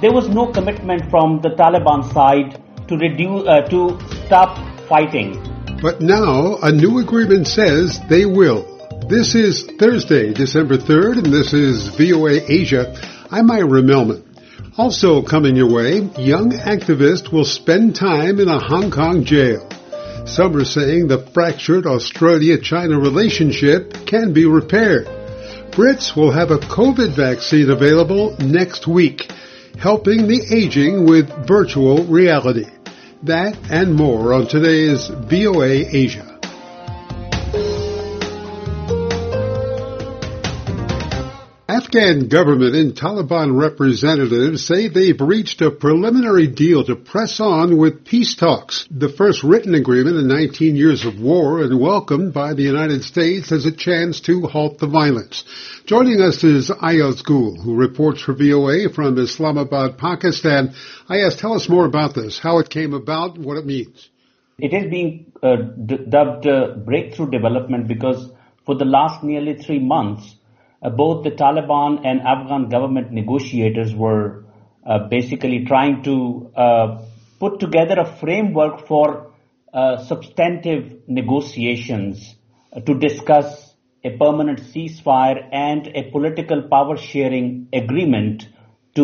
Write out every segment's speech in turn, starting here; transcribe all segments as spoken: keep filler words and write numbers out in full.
there was no commitment from the Taliban side to reduce, uh, to stop fighting. But now a new agreement says they will. This is Thursday, December third, and this is V O A Asia. I'm Ira Millman. Also coming your way, young activist will spend time in a Hong Kong jail. Some are saying the fractured Australia-China relationship can be repaired. Brits will have a COVID vaccine available next week, helping the aging with virtual reality. That and more on today's V O A Asia. Afghan government and Taliban representatives say they've reached a preliminary deal to press on with peace talks, the first written agreement in nineteen years of war and welcomed by the United States as a chance to halt the violence. Joining us is Ayaz Gul, who reports for V O A from Islamabad, Pakistan. Ayaz, tell us more about this, how it came about, what it means. It is being uh, d- dubbed uh, breakthrough development because for the last nearly three months, Uh, both the Taliban and Afghan government negotiators were uh, basically trying to uh, put together a framework for uh, substantive negotiations uh, to discuss a permanent ceasefire and a political power sharing agreement to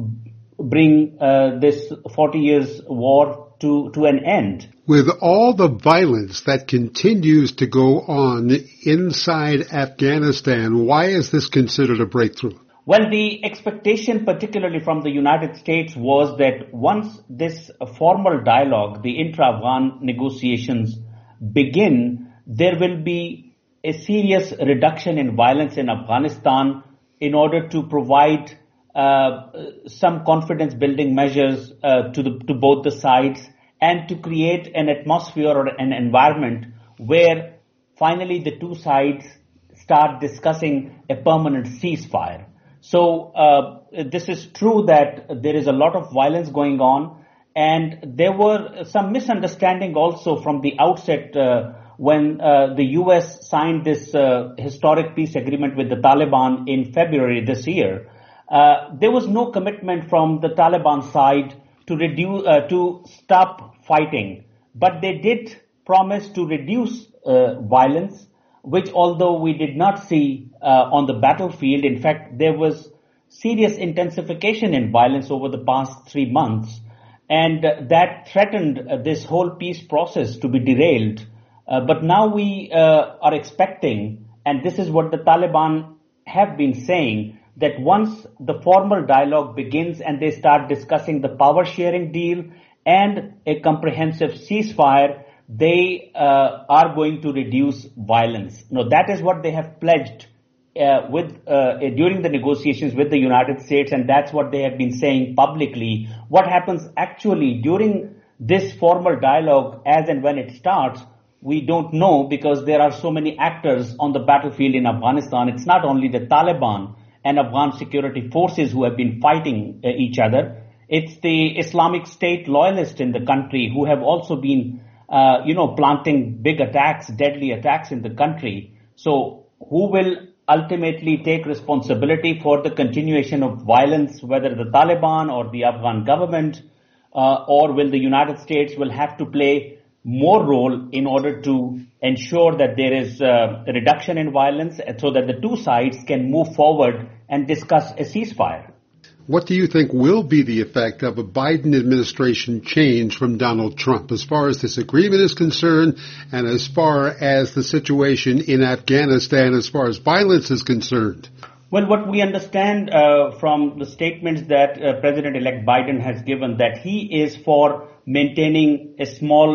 bring uh, this forty years war to, to an end. With all the violence that continues to go on inside Afghanistan, why is this considered a breakthrough? Well, the expectation, particularly from the United States, was that once this formal dialogue, the intra-Afghan negotiations begin, there will be a serious reduction in violence in Afghanistan in order to provide uh, some confidence-building measures uh, to the, to both the sides, and to create an atmosphere or an environment where finally the two sides start discussing a permanent ceasefire. So uh, this is true that there is a lot of violence going on, and there were some misunderstanding also from the outset uh, when uh, the U S signed this uh, historic peace agreement with the Taliban in February this year. Uh, there was no commitment from the Taliban side to reduce, uh, to stop fighting. But they did promise to reduce uh, violence, which although we did not see uh, on the battlefield, in fact, there was serious intensification in violence over the past three months. And uh, that threatened uh, this whole peace process to be derailed. Uh, but now we uh, are expecting, and this is what the Taliban have been saying, that once the formal dialogue begins and they start discussing the power sharing deal and a comprehensive ceasefire, they uh, are going to reduce violence. Now, that is what they have pledged uh, with uh, during the negotiations with the United States, and that's what they have been saying publicly. What happens actually during this formal dialogue, as and when it starts, we don't know, because there are so many actors on the battlefield in Afghanistan. It's not only the Taliban and Afghan security forces who have been fighting uh, each other. It's the Islamic State loyalists in the country who have also been, uh, you know, planting big attacks, deadly attacks in the country. So who will ultimately take responsibility for the continuation of violence, whether the Taliban or the Afghan government, uh, or will the United States will have to play more role in order to ensure that there is uh, a reduction in violence so that the two sides can move forward and discuss a ceasefire. What do you think will be the effect of a Biden administration change from Donald Trump as far as this agreement is concerned and as far as the situation in Afghanistan as far as violence is concerned? Well, what we understand uh, from the statements that uh, President-elect Biden has given, that he is for maintaining a small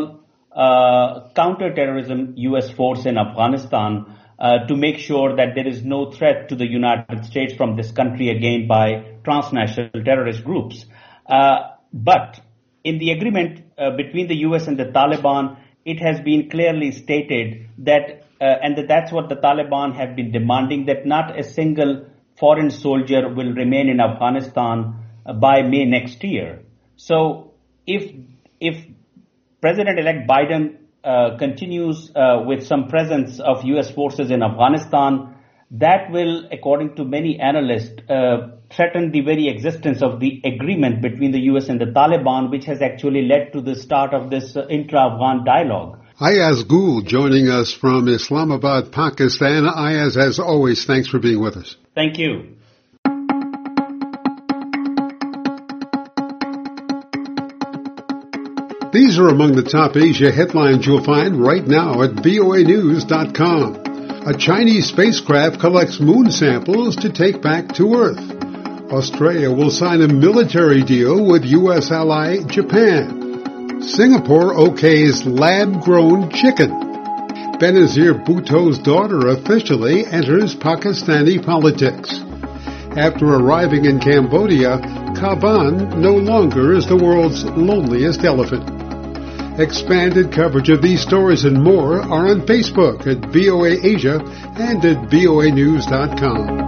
uh, counter-terrorism U S force in Afghanistan uh, to make sure that there is no threat to the United States from this country again by transnational terrorist groups. Uh, but in the agreement uh, between the U S and the Taliban, it has been clearly stated that, uh, and that that's what the Taliban have been demanding, that not a single foreign soldier will remain in Afghanistan uh, by May next year. So if, if President-elect Biden uh, continues uh, with some presence of U S forces in Afghanistan, that will, according to many analysts, uh, threaten the very existence of the agreement between the U S and the Taliban, which has actually led to the start of this uh, intra-Afghan dialogue. Ayaz Gul joining us from Islamabad, Pakistan. Ayaz, as always, thanks for being with us. Thank you. These are among the top Asia headlines you'll find right now at V O A news dot com. A Chinese spacecraft collects moon samples to take back to Earth. Australia will sign a military deal with U S ally Japan. Singapore okays lab-grown chicken. Benazir Bhutto's daughter officially enters Pakistani politics. After arriving in Cambodia, Kaban no longer is the world's loneliest elephant. Expanded coverage of these stories and more are on Facebook at V O A Asia and at V O A news dot com.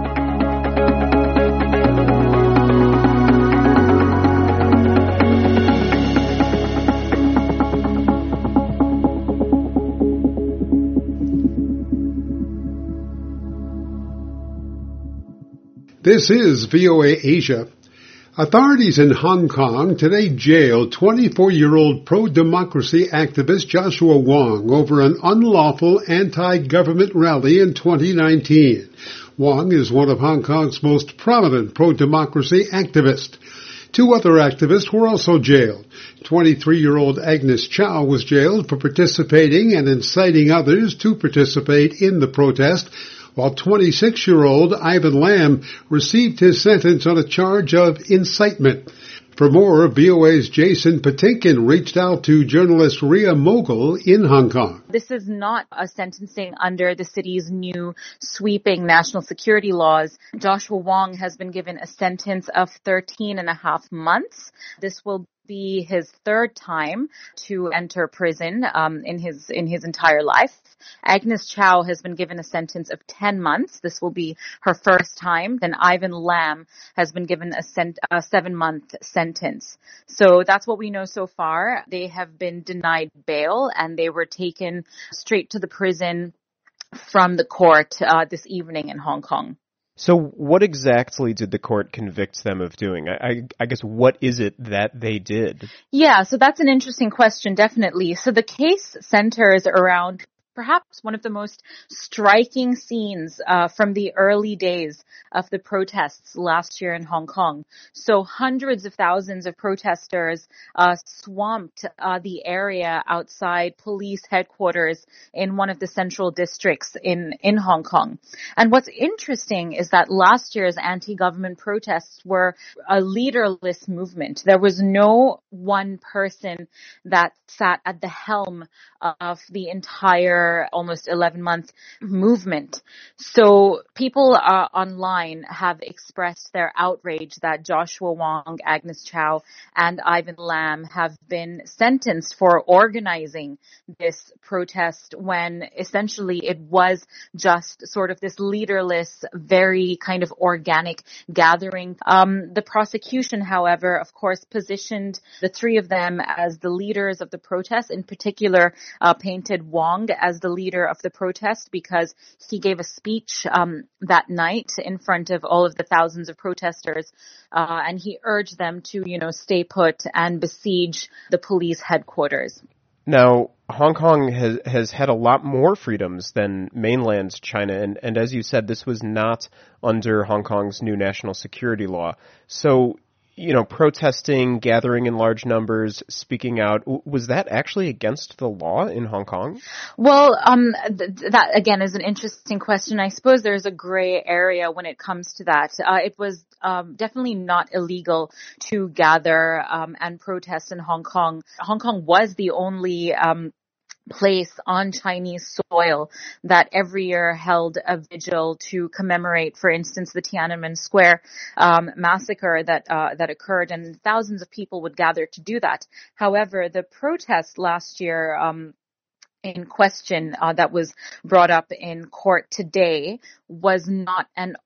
This is V O A Asia. Authorities in Hong Kong today jailed twenty-four-year-old pro-democracy activist Joshua Wong over an unlawful anti-government rally in twenty nineteen. Wong is one of Hong Kong's most prominent pro-democracy activists. Two other activists were also jailed. twenty-three-year-old Agnes Chow was jailed for participating and inciting others to participate in the protest, while twenty-six-year-old Ivan Lam received his sentence on a charge of incitement. For more, V O A's Jason Patinkin reached out to journalist Ria Mogul in Hong Kong. This is not a sentencing under the city's new sweeping national security laws. Joshua Wong has been given a sentence of thirteen and a half months. This will be his third time to enter prison um, in his in his entire life. Agnes Chow has been given a sentence of ten months. This will be her first time. Then Ivan Lam has been given a, cent- a seven-month sentence. So that's what we know so far. They have been denied bail and they were taken straight to the prison from the court uh, this evening in Hong Kong. So what exactly did the court convict them of doing? I, I, I guess what is it that they did? Yeah, so that's an interesting question, definitely. So the case centers around perhaps one of the most striking scenes uh, from the early days of the protests last year in Hong Kong. So hundreds of thousands of protesters uh, swamped uh, the area outside police headquarters in one of the central districts in, in Hong Kong. And what's interesting is that last year's anti-government protests were a leaderless movement. There was no one person that sat at the helm of the entire almost eleven month movement. So people uh, online have expressed their outrage that Joshua Wong, Agnes Chow, and Ivan Lam have been sentenced for organizing this protest when essentially it was just sort of this leaderless, very kind of organic gathering. Um, the prosecution, however, of course, positioned the three of them as the leaders of the protest, in particular, uh, painted Wong as the leader of the protest because he gave a speech um, that night in front of all of the thousands of protesters, uh, and he urged them to, you know, stay put and besiege the police headquarters. Now, Hong Kong has has had a lot more freedoms than mainland China, and, and as you said, this was not under Hong Kong's new national security law. So, you know, protesting, gathering in large numbers, speaking out, was that actually against the law in Hong Kong? Well, um, th- that again is an interesting question. I suppose there's a gray area when it comes to that. Uh, it was um, definitely not illegal to gather um, and protest in Hong Kong. Hong Kong was the only um place on Chinese soil that every year held a vigil to commemorate, for instance, the Tiananmen Square um, massacre that uh, that occurred, and thousands of people would gather to do that. However, the protest last year um, in question uh, that was brought up in court today was not an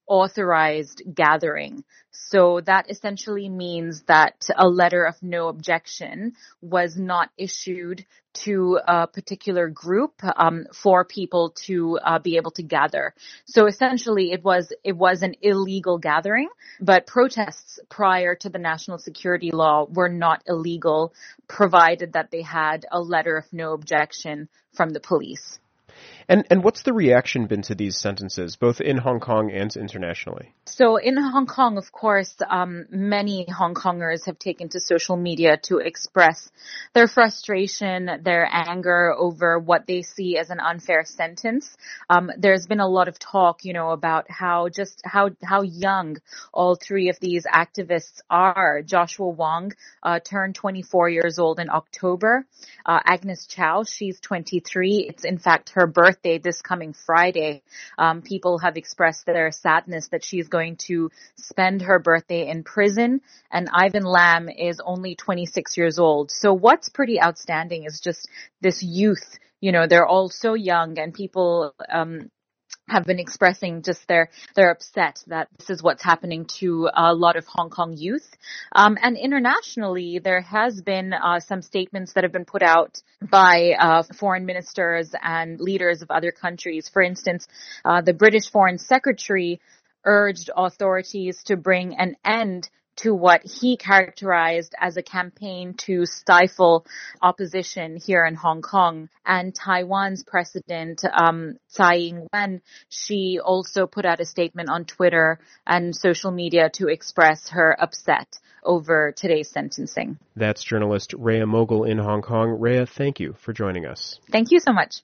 authorized gathering. So that essentially means that a letter of no objection was not issued to a particular group um, for people to uh, be able to gather. So essentially it was it was an illegal gathering, but protests prior to the national security law were not illegal, provided that they had a letter of no objection from the police. And and what's the reaction been to these sentences, both in Hong Kong and internationally? So in Hong Kong, of course, um, many Hong Kongers have taken to social media to express their frustration, their anger over what they see as an unfair sentence. Um, there's been a lot of talk, you know, about how just how how young all three of these activists are. Joshua Wong uh, turned twenty-four years old in October. Uh, Agnes Chow, she's twenty-three. It's in fact her birthday this coming Friday. Um, people have expressed their sadness that she's going to spend her birthday in prison. And Ivan Lam is only twenty-six years old. So what's pretty outstanding is just this youth. You know, they're all so young, and people um have been expressing just their, they're upset that this is what's happening to a lot of Hong Kong youth. Um, and internationally, there has been uh, some statements that have been put out by uh, foreign ministers and leaders of other countries. For instance, uh, the British Foreign Secretary urged authorities to bring an end to what he characterized as a campaign to stifle opposition here in Hong Kong. And Taiwan's President, um, Tsai Ing-wen, she also put out a statement on Twitter and social media to express her upset over today's sentencing. That's journalist Rhea Mogul in Hong Kong. Rhea, thank you for joining us. Thank you so much.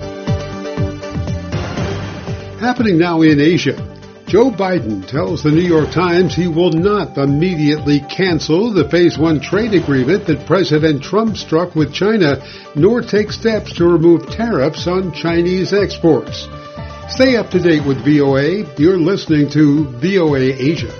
Happening now in Asia. Joe Biden tells the New York Times he will not immediately cancel the Phase One trade agreement that President Trump struck with China, nor take steps to remove tariffs on Chinese exports. Stay up to date with V O A. You're listening to V O A Asia.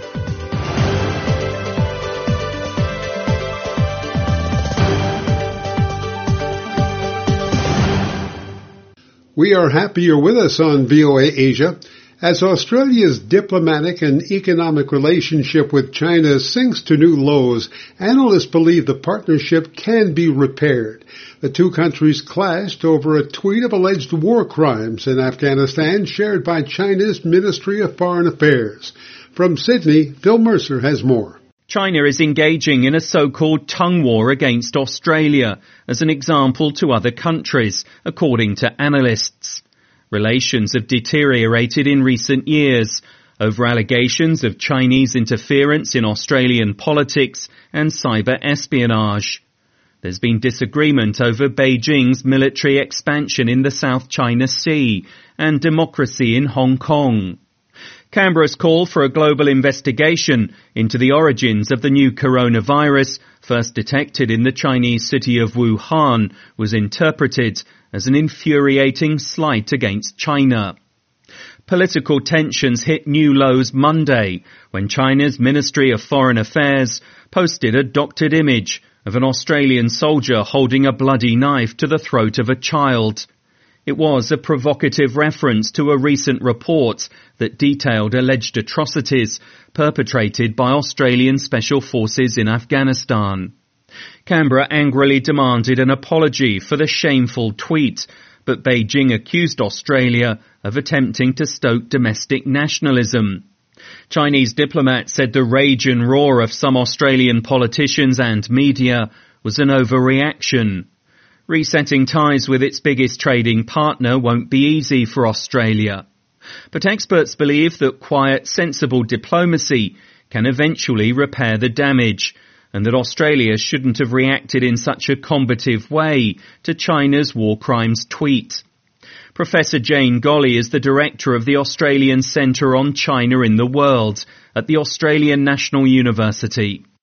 We are happy you're with us on V O A Asia. As Australia's diplomatic and economic relationship with China sinks to new lows, analysts believe the partnership can be repaired. The two countries clashed over a tweet of alleged war crimes in Afghanistan shared by China's Ministry of Foreign Affairs. From Sydney, Phil Mercer has more. China is engaging in a so-called tongue war against Australia as an example to other countries, according to analysts. Relations have deteriorated in recent years over allegations of Chinese interference in Australian politics and cyber espionage. There's been disagreement over Beijing's military expansion in the South China Sea and democracy in Hong Kong. Canberra's call for a global investigation into the origins of the new coronavirus, first detected in the Chinese city of Wuhan, was interpreted as an infuriating slight against China. Political tensions hit new lows Monday when China's Ministry of Foreign Affairs posted a doctored image of an Australian soldier holding a bloody knife to the throat of a child. It was a provocative reference to a recent report that detailed alleged atrocities perpetrated by Australian special forces in Afghanistan. Canberra angrily demanded an apology for the shameful tweet, but Beijing accused Australia of attempting to stoke domestic nationalism. Chinese diplomats said the rage and roar of some Australian politicians and media was an overreaction. Resetting ties with its biggest trading partner won't be easy for Australia. But experts believe that quiet, sensible diplomacy can eventually repair the damage, and that Australia shouldn't have reacted in such a combative way to China's war crimes tweet. Professor Jane Golly is the director of the Australian Centre on China in the World at the Australian National University.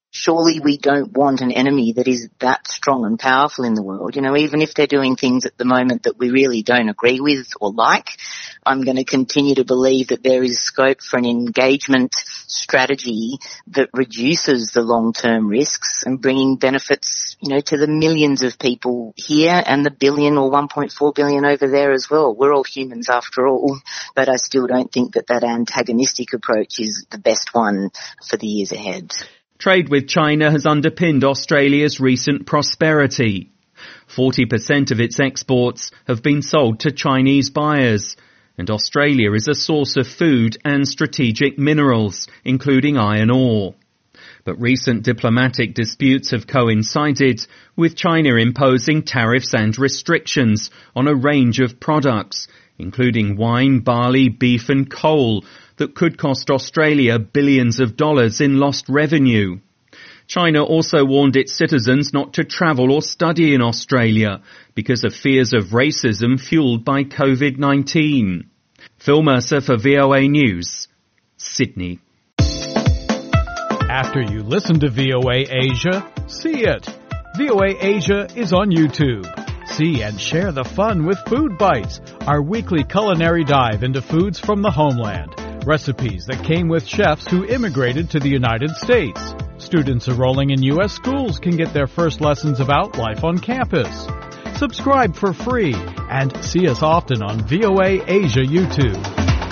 Surely we don't want an enemy that is that strong and powerful in the world. You know, even if they're doing things at the moment that we really don't agree with or like, I'm going to continue to believe that there is scope for an engagement strategy that reduces the long-term risks and bringing benefits, you know, to the millions of people here and the billion or one point four billion over there as well. We're all humans after all, but I still don't think that that antagonistic approach is the best one for the years ahead. Trade with China has underpinned Australia's recent prosperity. forty percent of its exports have been sold to Chinese buyers, and Australia is a source of food and strategic minerals, including iron ore. But recent diplomatic disputes have coincided with China imposing tariffs and restrictions on a range of products, including wine, barley, beef and coal, that could cost Australia billions of dollars in lost revenue. China also warned its citizens not to travel or study in Australia because of fears of racism fueled by COVID nineteen. Phil Mercer for V O A News, Sydney. After you listen to V O A Asia, see it. V O A Asia is on YouTube. See and share the fun with Food Bites, our weekly culinary dive into foods from the homeland. Recipes that came with chefs who immigrated to the United States. Students enrolling in U S schools can get their first lessons about life on campus. Subscribe for free and see us often on V O A Asia YouTube.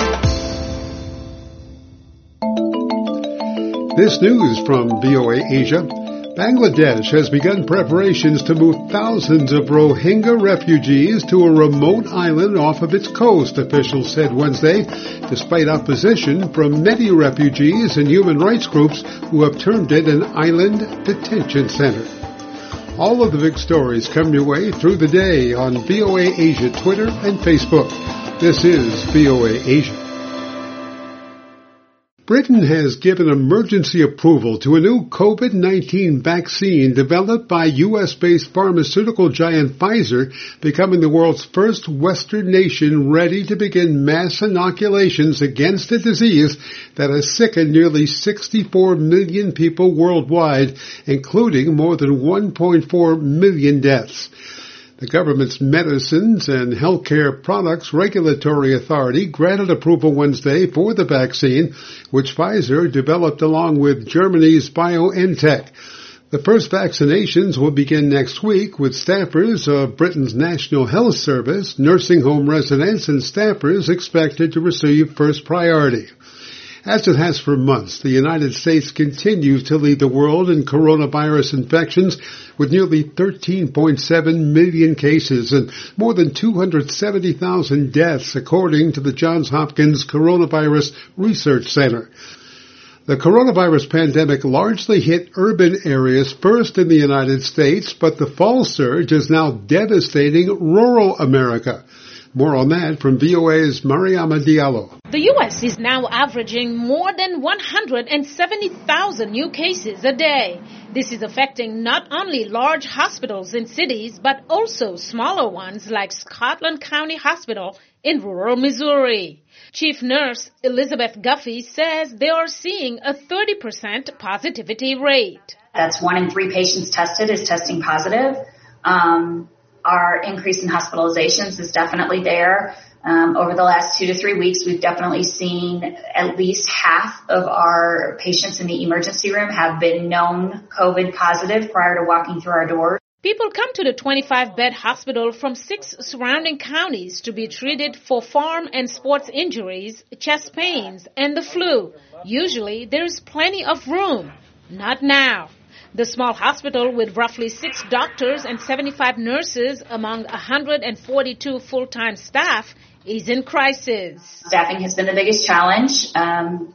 This news from V O A Asia. Bangladesh has begun preparations to move thousands of Rohingya refugees to a remote island off of its coast, officials said Wednesday, despite opposition from many refugees and human rights groups who have termed it an island detention center. All of the big stories come your way through the day on V O A Asia Twitter and Facebook. This is V O A Asia. Britain has given emergency approval to a new COVID nineteen vaccine developed by U S-based pharmaceutical giant Pfizer, becoming the world's first Western nation ready to begin mass inoculations against a disease that has sickened nearly sixty-four million people worldwide, including more than one point four million deaths. The government's Medicines and Healthcare Products Regulatory Authority granted approval Wednesday for the vaccine, which Pfizer developed along with Germany's BioNTech. The first vaccinations will begin next week with staffers of Britain's National Health Service, nursing home residents, and staffers expected to receive first priority. As it has for months, the United States continues to lead the world in coronavirus infections with nearly thirteen point seven million cases and more than two hundred seventy thousand deaths, according to the Johns Hopkins Coronavirus Research Center. The coronavirus pandemic largely hit urban areas first in the United States, but the fall surge is now devastating rural America. More on that from V O A's Mariama Diallo. The U S is now averaging more than one hundred seventy thousand new cases a day. This is affecting not only large hospitals in cities, but also smaller ones like Scotland County Hospital in rural Missouri. Chief Nurse Elizabeth Guffey says they are seeing a thirty percent positivity rate. That's one in three patients tested is testing positive. Um, Our increase in hospitalizations is definitely there. Um, over the last two to three weeks, we've definitely seen at least half of our patients in the emergency room have been known COVID positive prior to walking through our doors. People come to the twenty-five bed hospital from six surrounding counties to be treated for farm and sports injuries, chest pains, and the flu. Usually, there's plenty of room. Not now. The small hospital, with roughly six doctors and seventy-five nurses among one hundred forty-two full-time staff, is in crisis. Staffing has been the biggest challenge. Um,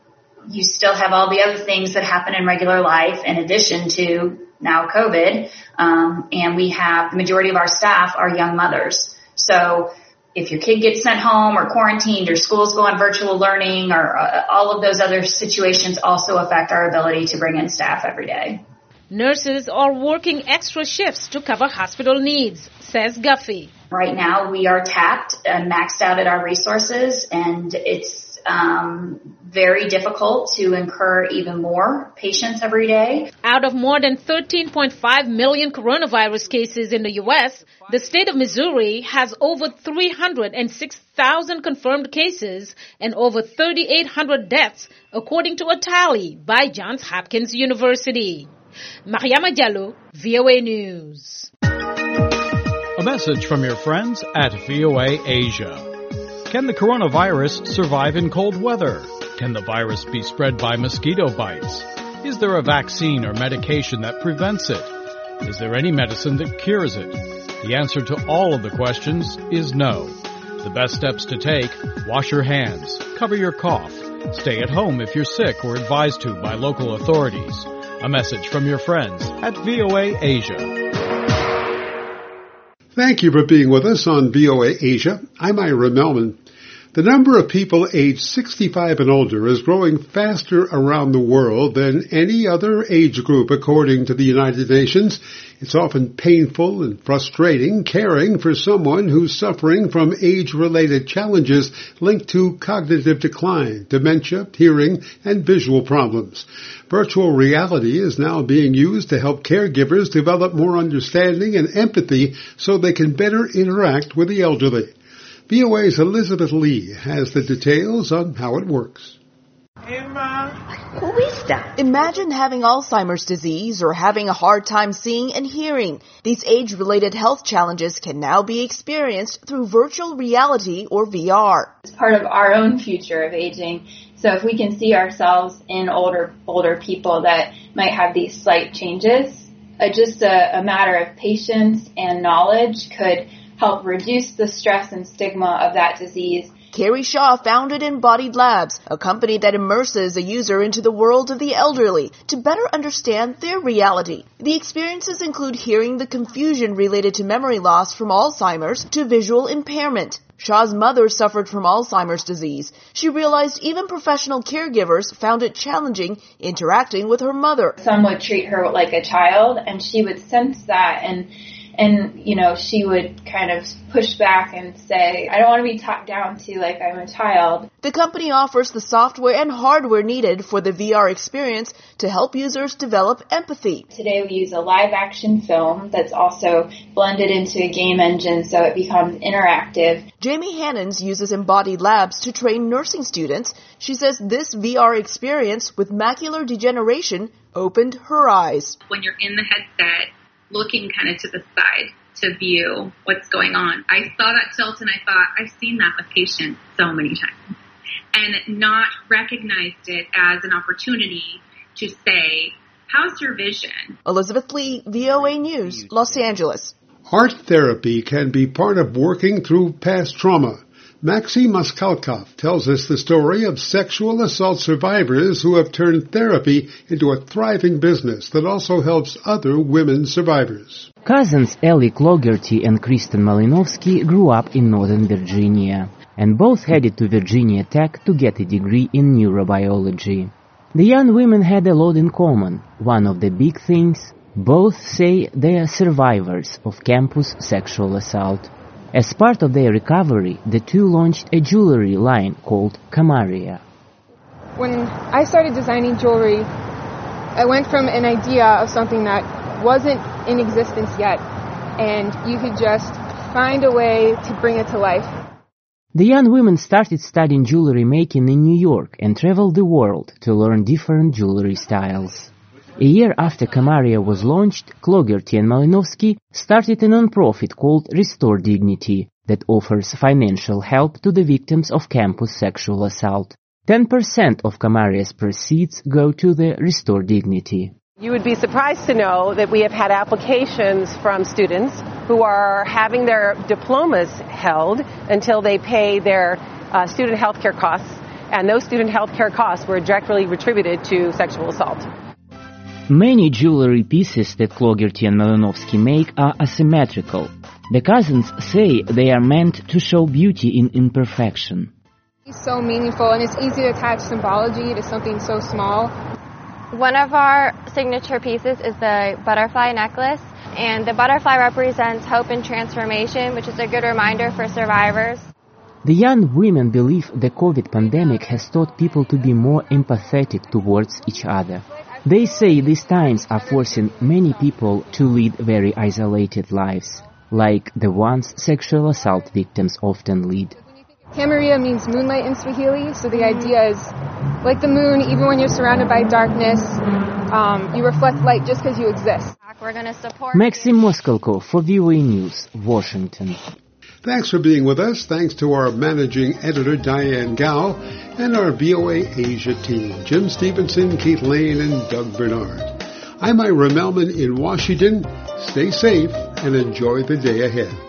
you still have all the other things that happen in regular life in addition to now COVID. Um, and we have the majority of our staff are young mothers. So if your kid gets sent home or quarantined or schools go on virtual learning or uh, all of those other situations also affect our ability to bring in staff every day. Nurses are working extra shifts to cover hospital needs, says Guffey. Right now we are tapped and maxed out at our resources, and it's um, very difficult to incur even more patients every day. Out of more than thirteen point five million coronavirus cases in the U S, the state of Missouri has over three hundred six thousand confirmed cases and over three thousand eight hundred deaths, according to a tally by Johns Hopkins University. Mariama Diallo, V O A News. A message from your friends at V O A Asia. Can the coronavirus survive in cold weather? Can the virus be spread by mosquito bites? Is there a vaccine or medication that prevents it? Is there any medicine that cures it? The answer to all of the questions is no. The best steps to take: wash your hands, cover your cough, stay at home if you're sick or advised to by local authorities. A message from your friends at V O A Asia. Thank you for being with us on V O A Asia. I'm Ira Melman. The number of people aged sixty-five and older is growing faster around the world than any other age group, according to the United Nations. It's often painful and frustrating caring for someone who's suffering from age-related challenges linked to cognitive decline, dementia, hearing, and visual problems. Virtual reality is now being used to help caregivers develop more understanding and empathy so they can better interact with the elderly. V O A's Elizabeth Lee has the details on how it works. Who is that? Imagine having Alzheimer's disease or having a hard time seeing and hearing. These age-related health challenges can now be experienced through virtual reality or V R. It's part of our own future of aging. So if we can see ourselves in older older people that might have these slight changes, uh, just a, a matter of patience and knowledge could help reduce the stress and stigma of that disease. Carrie Shaw founded Embodied Labs, a company that immerses a user into the world of the elderly to better understand their reality. The experiences include hearing the confusion related to memory loss from Alzheimer's to visual impairment. Shaw's mother suffered from Alzheimer's disease. She realized even professional caregivers found it challenging interacting with her mother. Some would treat her like a child, and she would sense that, and And, you know, she would kind of push back and say, I don't want to be talked down to like I'm a child. The company offers the software and hardware needed for the V R experience to help users develop empathy. Today we use a live action film that's also blended into a game engine so it becomes interactive. Jamie Hannons uses Embodied Labs to train nursing students. She says this V R experience with macular degeneration opened her eyes. When you're in the headset, looking kind of to the side to view what's going on, I saw that tilt and I thought, I've seen that with patients so many times, and not recognized it as an opportunity to say, how's your vision? Elizabeth Lee, V O A News, Los Angeles. Art therapy can be part of working through past trauma. Maxim Maskalkov tells us the story of sexual assault survivors who have turned therapy into a thriving business that also helps other women survivors. Cousins Ellie Clougherty and Kristen Malinovsky grew up in Northern Virginia, and both headed to Virginia Tech to get a degree in neurobiology. The young women had a lot in common. One of the big things, both say they are survivors of campus sexual assault. As part of their recovery, the two launched a jewelry line called Kamaria. When I started designing jewelry, I went from an idea of something that wasn't in existence yet, and you could just find a way to bring it to life. The young women started studying jewelry making in New York and traveled the world to learn different jewelry styles. A year after Kamaria was launched, Clougherty and Malinovsky started a non-profit called Restore Dignity that offers financial help to the victims of campus sexual assault. ten percent of Kamaria's proceeds go to the Restore Dignity. You would be surprised to know that we have had applications from students who are having their diplomas held until they pay their uh, student health care costs, and those student health care costs were directly attributed to sexual assault. Many jewelry pieces that Clougherty and Malinovsky make are asymmetrical. The cousins say they are meant to show beauty in imperfection. It's so meaningful, and it's easy to attach symbology to something so small. One of our signature pieces is the butterfly necklace, and the butterfly represents hope and transformation, which is a good reminder for survivors. The young women believe the COVID pandemic has taught people to be more empathetic towards each other. They say these times are forcing many people to lead very isolated lives, like the ones sexual assault victims often lead. Kamaria means moonlight in Swahili, so the idea is, like the moon, even when you're surrounded by darkness, um, you reflect light just because you exist. We're going to support Maxim Moskalko for V O A News, Washington. Thanks for being with us. Thanks to our managing editor, Diane Gao, and our V O A Asia team, Jim Stevenson, Keith Lane, and Doug Bernard. I'm Ira Melman in Washington. Stay safe and enjoy the day ahead.